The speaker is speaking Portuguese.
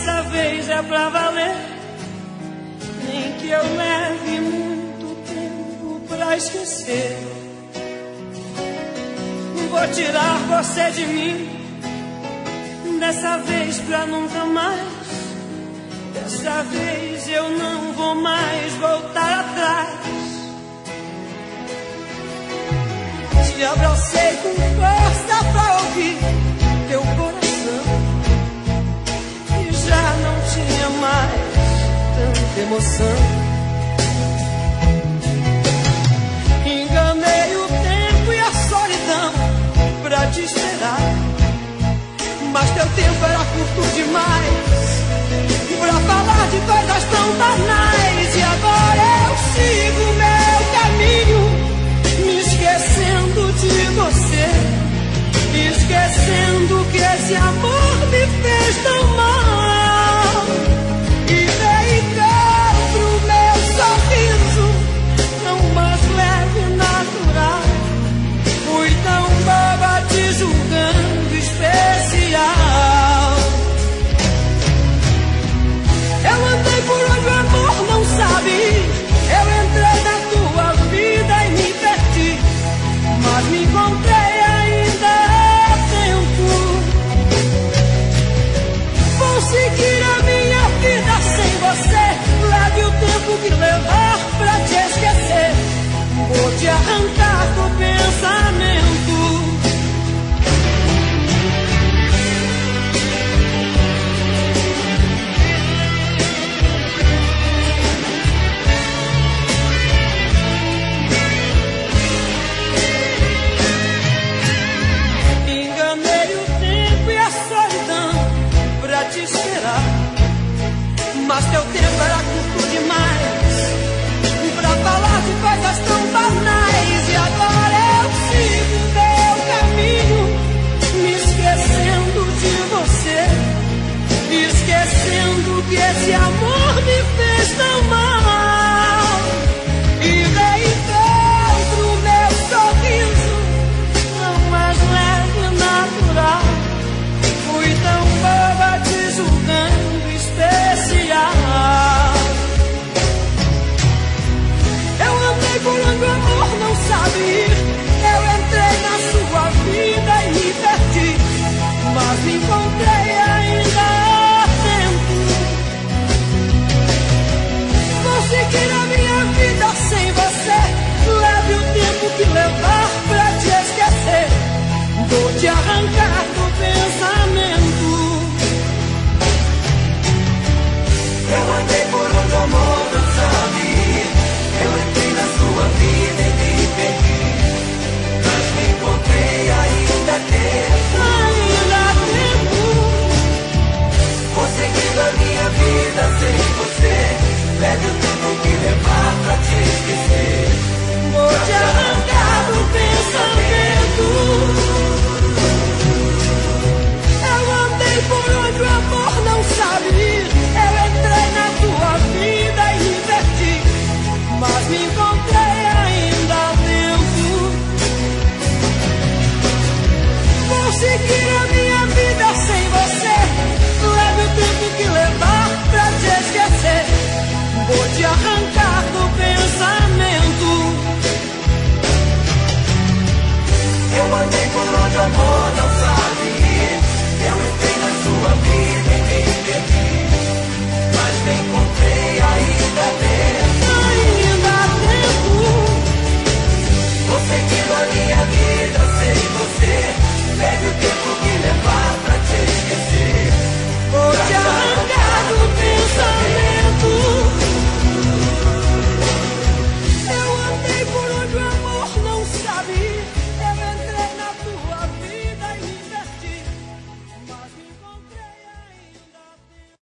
dessa vez é pra valer. Nem que eu leve muito tempo pra esquecer. Vou tirar você de mim, dessa vez pra nunca mais. Dessa vez eu não vou mais voltar atrás. Te abracei com força pra ouvir teu coração, e já não tinha mais tanta emoção. Enganei o tempo e a solidão pra te esperar, mas teu tempo era curto demais pra falar de coisas tão banais. E agora eu sigo meu caminho, me esquecendo de você, esquecendo que esse amor me fez tão mal. E deitei pro meu sorriso tão mais leve e natural. Fui tão boba te julgando especial. Eu andei por onde o amor não sabe. Eu entrei na tua vida e me perdi, mas me encontrei ainda a tempo. Vou seguir a minha vida sem você. Leve o tempo que levar pra te esquecer. Vou te arrancar